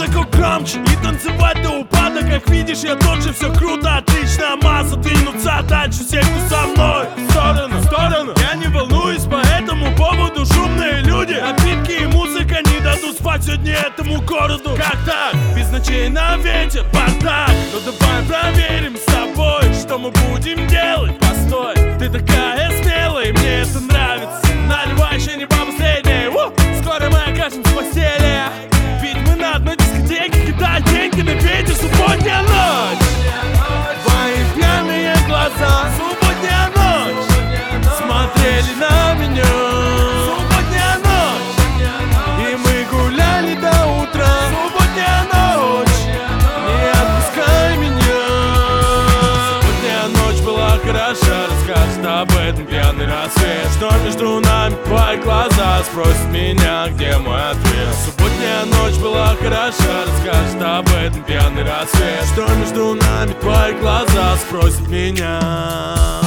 музыку громче и танцевать до упада. Как видишь, я тот же, все круто, отлично. Масса двинуться дальше, все, кто со мной. В сторону, я не волнуюсь по этому поводу. Шумные люди, напитки и музыка не дадут спать сегодня этому городу. Как так? Без ночей на ветер, бардак. Ну давай проверим с тобой, что мы будем делать. Постой, ты такая смелая, и мне это нравится. Наливай еще не по последней. Скоро мы окажемся в постели. Ведь мы на одной дискотеке, кидай деньги на ветер. Субботняя ночь, твои пьяные глаза. Субботняя ночь, смотрели на меня. Субботняя ночь, и мы гуляли до утра. Субботняя ночь, не отпускай меня. Субботняя ночь была хороша, расскажет об этом пьяный рассвет. Что между нами твои глаза спросят меня, где мой ответ. Субботняя ночь была хороша, расскажет об этом пьяный рассвет. Что между нами твои глаза спросят меня.